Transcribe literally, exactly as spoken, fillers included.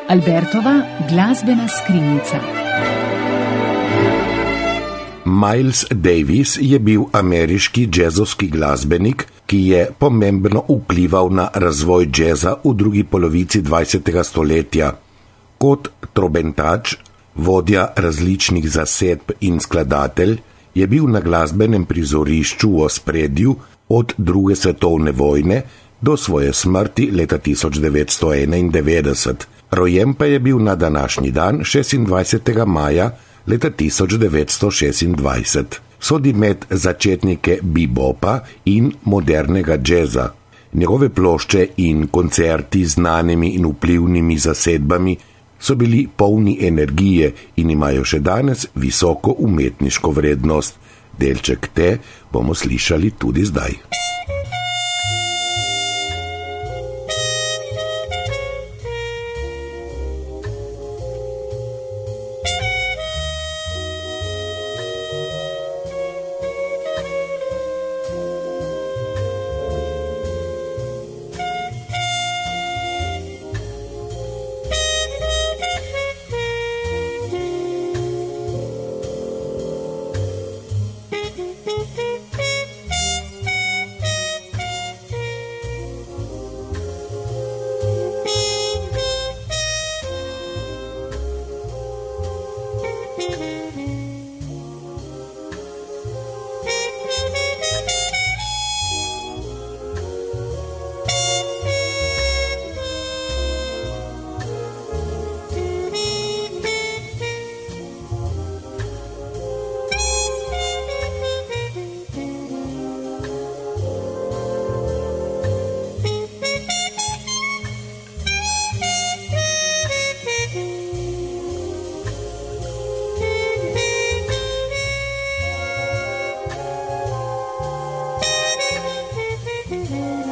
Albertova glasbena skrinjica. Miles Davis je bil ameriški džezovski glasbenik, ki je pomembno vplival na razvoj džeza v drugi polovici dvajsetega stoletja. Kot trobentač, vodja različnih zasedb in skladatelj, je bil na glasbenem prizorišču v ospredju od druge svetovne vojne do svoje smrti leta tisoč devetsto enaindevetdeset. Rojen pa je bil na današnji dan šestindvajsetega maja leta tisoč devetsto šestindvajset. Sodi med začetnike bebopa in modernega džeza. Njegove plošče in koncerti z znanimi in vplivnimi zasedbami so bili polni energije in imajo še danes visoko umetniško vrednost. Delček te bomo slišali tudi zdaj. Mm-hmm.